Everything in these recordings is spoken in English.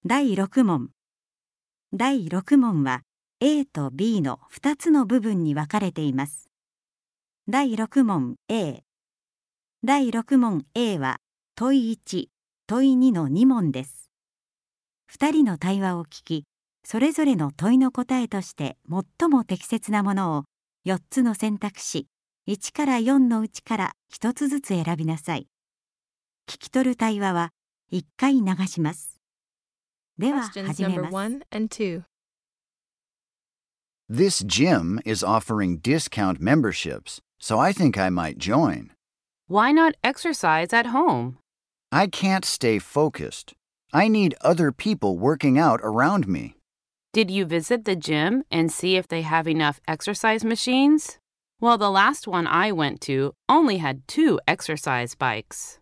第6問。第6問は A と B の2つの部分に分かれています。第6問 A。第6問 A は問1、問2の2問です。2人の対話を聞き、それぞれの問いの答えとして最も適切なものを4つの選択肢、1から4のうちから1つずつ選びなさい。聞き取る対話は1回流します。では Questions 始め number ます。 1 and 2. This gym is offering discount memberships, so I think I might join. Why not exercise at home? I can't stay focused. I need other people working out around me. Did you visit the gym and see if they have enough exercise machines? Well, the last one I went to only had 2 exercise bikes.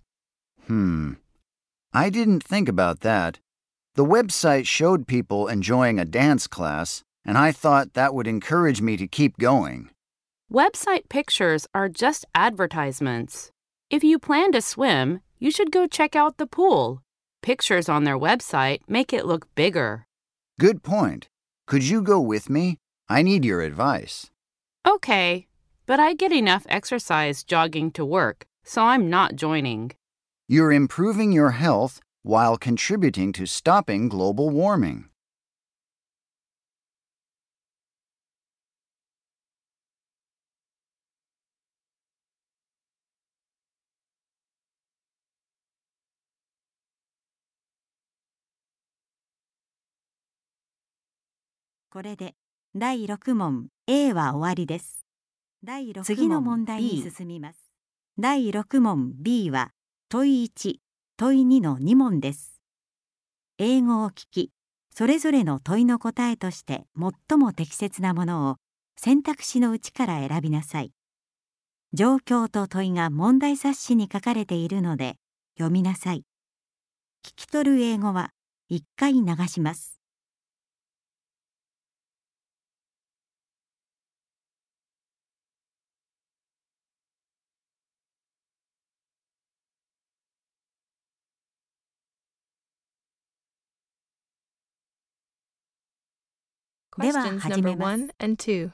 I didn't think about that. The website showed people enjoying a dance class, and I thought that would encourage me to keep going. Website pictures are just advertisements. If you plan to swim, you should go check out the pool. Pictures on their website make it look bigger. Good point. Could you go with me? I need your advice. Okay, but I get enough exercise jogging to work, so I'm not joining. You're improving your health while contributing to stopping global warming. 「これで第6問 A は終わりです。次の問題に進みます。第6問 B は問1、問2の2問です。英語を聞き、それぞれの問いの答えとして最も適切なものを選択肢のうちから選びなさい。状況と問いが問題冊子に書かれているので読みなさい。聞き取る英語は1回流します。では Questions 始 number めます。 1 and 2.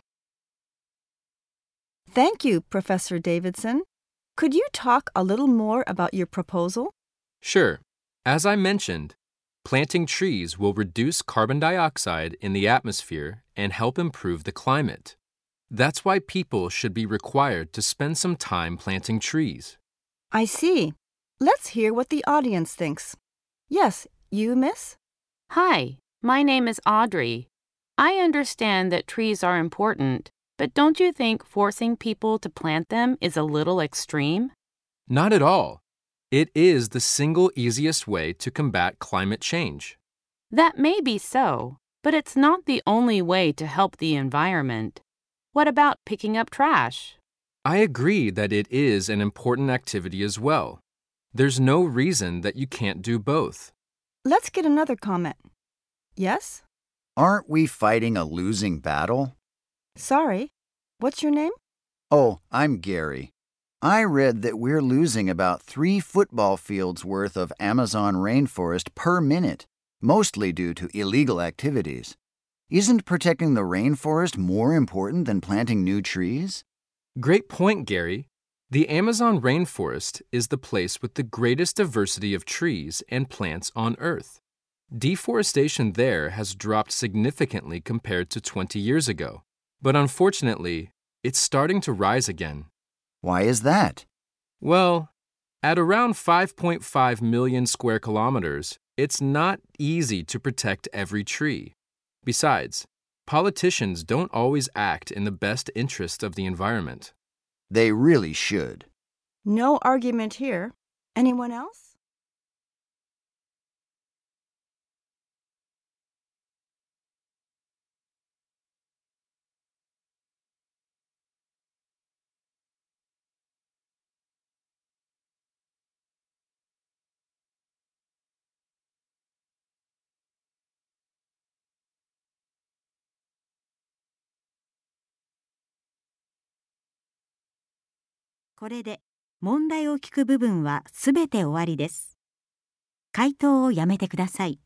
Thank you, Professor Davidson. Could you talk a little more about your proposal? Sure. As I mentioned, planting trees will reduce carbon dioxide in the atmosphere and help improve the climate. That's why people should be required to spend some time planting trees. I see. Let's hear what the audience thinks. Yes, you, miss? Hi, my name is Audrey. I understand that trees are important, but don't you think forcing people to plant them is a little extreme? Not at all. It is the single easiest way to combat climate change. That may be so, but it's not the only way to help the environment. What about picking up trash? I agree that it is an important activity as well. There's no reason that you can't do both. Let's get another comment. Yes? Aren't we fighting a losing battle? Sorry. What's your name? Oh, I'm Gary. I read that we're losing about 3 football fields worth of Amazon rainforest per minute, mostly due to illegal activities. Isn't protecting the rainforest more important than planting new trees? Great point, Gary. The Amazon rainforest is the place with the greatest diversity of trees and plants on Earth. Deforestation there has dropped significantly compared to 20 years ago, but unfortunately, it's starting to rise again. Why is that? Well, at around 5.5 million square kilometers, it's not easy to protect every tree. Besides, politicians don't always act in the best interest of the environment. They really should. No argument here. Anyone else? 「これで問題を聞く部分はすべて終わりです。回答をやめてください。